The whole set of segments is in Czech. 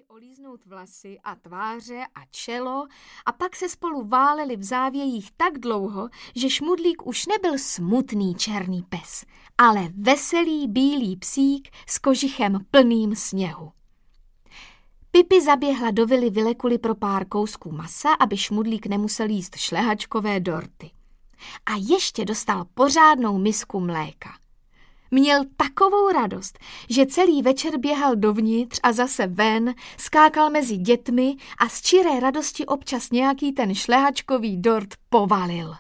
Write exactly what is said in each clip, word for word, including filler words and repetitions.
olíznout vlasy a tváře a čelo a pak se spolu váleli v závějích tak dlouho, že Šmudlík už nebyl smutný černý pes, ale veselý bílý psík s kožichem plným sněhu. Pipi zaběhla do vily Vilekuly pro pár kousků masa, aby Šmudlík nemusel jíst šlehačkové dorty. A ještě dostal pořádnou misku mléka. Měl takovou radost, že celý večer běhal dovnitř a zase ven, skákal mezi dětmi a z čiré radosti občas nějaký ten šlehačkový dort povalil.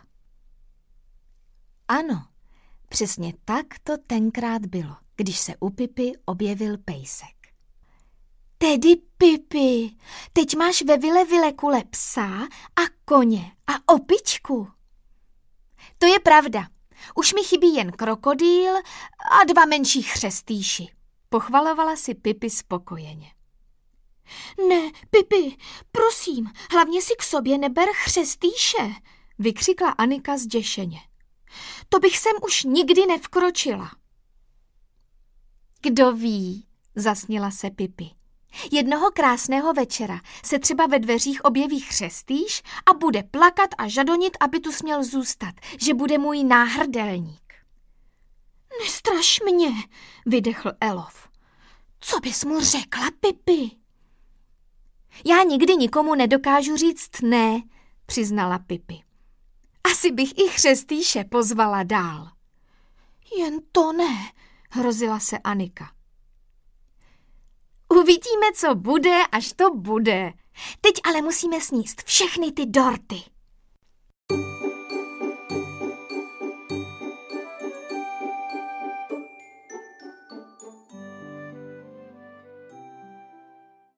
Ano, přesně tak to tenkrát bylo, když se u Pipy objevil pejsek. Tedy Pipi, teď máš ve vile Vilekule psa a koně a opičku. To je pravda. Už mi chybí jen krokodýl a dva menší chřestýši, pochvalovala si Pipi spokojeně. Ne, Pipi, prosím, hlavně si k sobě neber chřestýše, vykřikla Anika zděšeně. To bych sem už nikdy nevkročila. Kdo ví, zasnila se Pipi. Jednoho krásného večera se třeba ve dveřích objeví chřestýš a bude plakat a žadonit, aby tu směl zůstat, že bude můj náhrdelník. Nestraš mě, vydechl Elof. Co bys mu řekla, Pipi? Já nikdy nikomu nedokážu říct ne, přiznala Pipi. Asi bych i chřestýše pozvala dál. Jen to ne, hrozila se Anika. Uvidíme, co bude, až to bude. Teď ale musíme sníst všechny ty dorty.